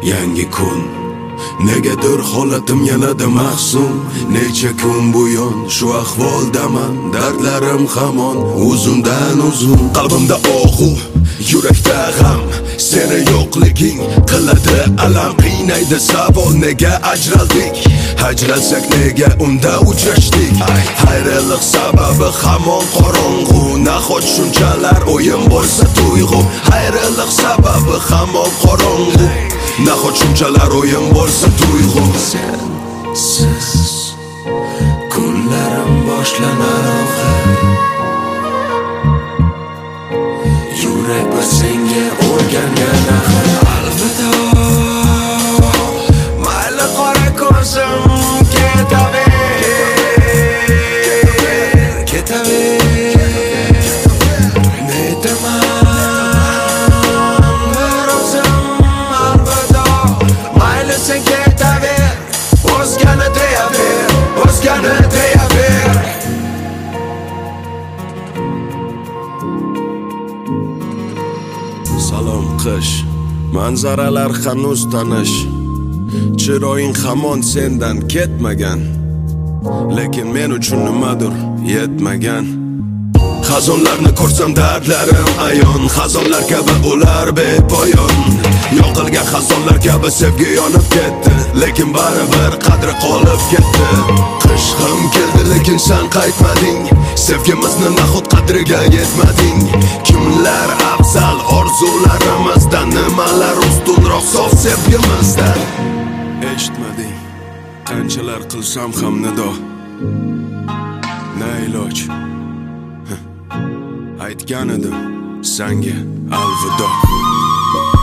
yangi kun. Negadir holatim yanada mahzun. Necha kun buyon shu ahvoldaman, dardlarim hamon uzundan uzun. Qalbimda og'u, yurakda g'am, seni yo'qliging qiladi alam. Qiynaydi savol, nega ajraldik? Ajralsak nega unda uchrashdik? Hayronlik sababi hamon qorong'u, nahot shunchalar o'yin bo'lsa tuyg'u. Hayronlik sababi hamon qorong'u, nahot shunchalar o'yin bo'lsa tuyg'u. Sensiz kunlarim boshlanar oxir. Yurak bir senga o'rgangan axir. Alvido, mayli qora ko'zim, ketaver, ketaver. Netaman bir o'zim, alvido, mayli sen ketaver, o'zgani deyaver, o'zgani deyaver. Salom qish, manzaralar hanuz tanish. Chiroying hamon sendan ketmagan, lekin men uchun nimadir yetmagan. Xazonlarni ko'rsam dardlarim ayon, xazonlar kabi ular bepoyon. Yoqilgan xazonlar kabi sevgi yonib ketdi, lekin baribir qadri qolib ketdi. Qish ham keldi, lekin sen qaytmading. Sevgimizni nahot qadriga yetmading. Kimlar afzal orzularimizdan, nimalar ustunroq sof sevgimizdan? Eshitmading, qanchalar qilsam ham nido. Na iloj, aytgan edim senga alvido.